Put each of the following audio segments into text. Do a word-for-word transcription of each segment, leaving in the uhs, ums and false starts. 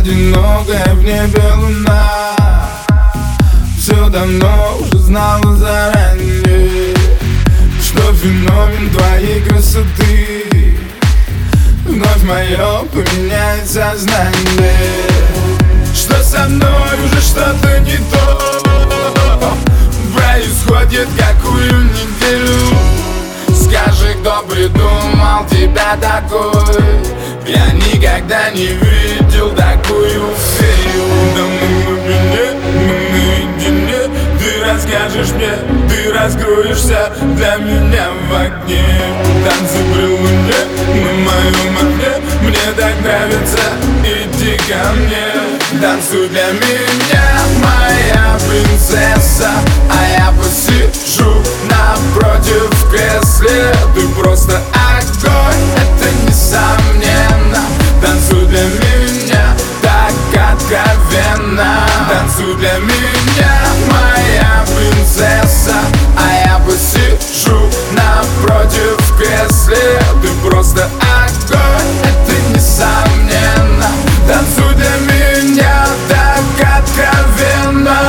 одинокая в небе луна все давно уже знала заранее, что феномен твоей красоты вновь мое поменяет сознание, что со мной уже что-то не то происходит какую неделю. Скажи, кто придумал тебя такой? Я никогда не видел такую фею. Да мы в глубине, мы наедине. Ты расскажешь мне, ты раскроешься для меня в огне. Танцы при луне, на моем окне. Мне так нравится, иди ко мне. Танцуй для меня, моя принцесса, а я посижу напротив в кресле. Ты просто огонь, это несомненно. Танцуй для меня так откровенно. Танцуй для меня, моя принцесса, а я посижу напротив в кресле. Ты просто огонь, это несомненно. Танцуй для меня так откровенно.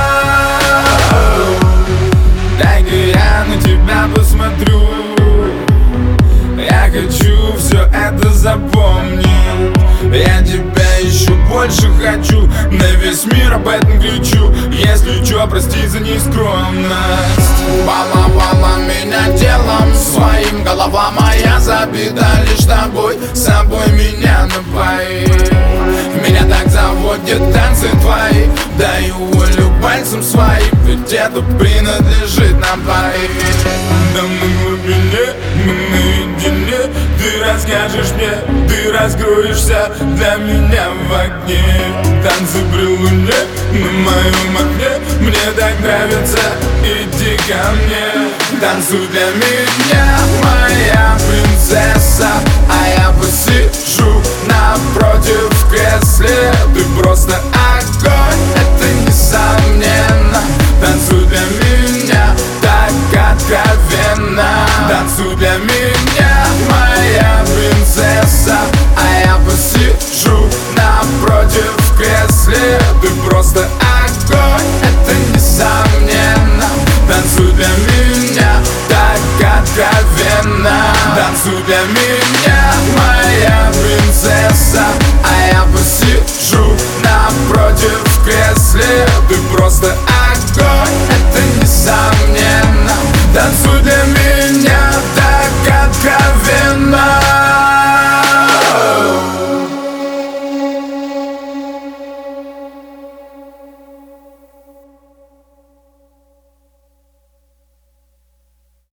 Дай-ка я на тебя посмотрю. Я хочу все это запомнить. Я тебя еще больше хочу. На весь мир об этом кричу. Если чё, прости за нескромность. Баловала меня телом своим. Голова моя забита лишь тобой. С собой меня напои. Меня так заводят танцы твои. Даю волю пальцем своим. Ведь это принадлежит нам двоим. Да мы в глубине, мы наедине. Ты расскажешь мне, ты раскроешься для меня в огне. Танцы при луне, на моем окне. Мне так нравится, иди ко мне. Танцуй для меня, моя принцесса, а я